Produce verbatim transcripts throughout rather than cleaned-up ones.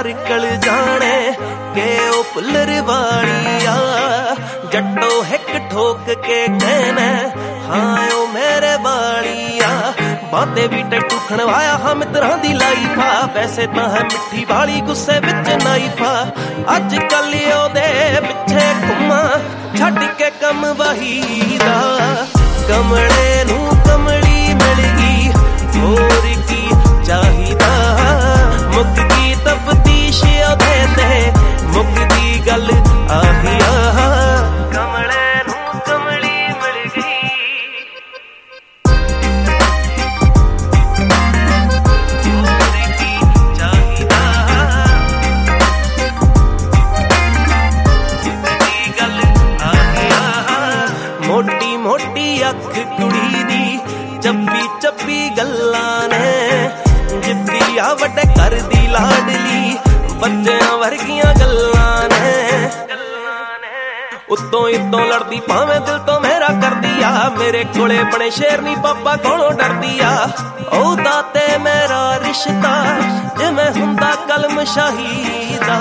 circle जाने के ओ puller Walia जट्टो हिक ठोक के कहना हाँ ओ मेरे वालिया बातें भी टैटू खणवाया हाँ मित्रां दी लाइफा वैसे तां है मिठी वाली गुस्से विच नाइफा अज कल ओदे पिछे घुमा छड्ड के कम वहीदा कमले नू कमली मिल गई होर की चाहिदा मुक्की तफ्तीश ओदे ते मुक्की गल आही आ कमले नू कमली मिल गई होर की चाहिदा मुक्की गल आही आ मोटी मोटी अख कुड़ी दी चप्पी चप्पी गल्लां ने जिद्दी आ वड्डे घर दी लाडली बच्चियां वर्गियां गल्लां ने उत्तों इतों लड़दी भावें दिल तो मेरा कर दिया मेरे कोले बने शेर नी पापा कोलों डरदी आ ओदा ते मेरा रिश्ता जिवें हुंदा कलम शाहीदा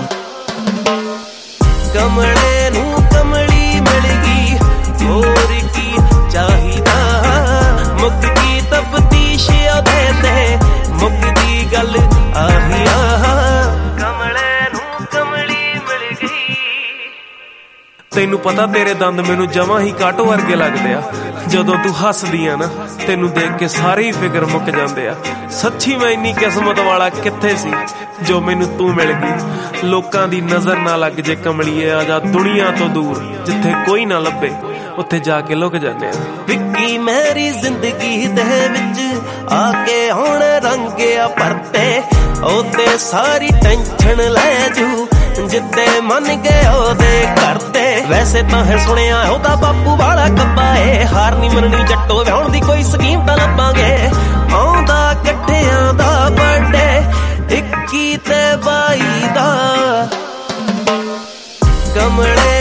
कमले नू कमली मिल गई होर की चाहिदा मुक्की तफ्तीश ओदे ते मुक्की गल आही आ कमले नू कमली मिल गई तेनू पता तेरे दंद मैनू जमा ही काटो वर्गे लगदे आ जदों तू हसदी आ ना तेनू देख के सारे ही फिकर मुक जांदे आ सच्ची मैं इन्नी किस्मत वाला कित्थे सी जो मैनू तू मिल गई लोकां दी नजर ना लग जे कमलीए आ जा दुनिया तो दूर जिथे कोई ना लभे उत्थे जाके लुक जाने विक्की मेरी जिंदगी दे विच आके हुण रंगिया परते ओते सारी टेंशन ले जू जिद्दे मन गए ओदे करते वैसे तां है सुनिया ओदा बापू वाला कब्बा ए हार नी मननी जट्टो व्याहण दी कोई स्कीम तां लभांगे आउंदा कट्ठियां दा बर्थडे इक्की ते बाई दा कमले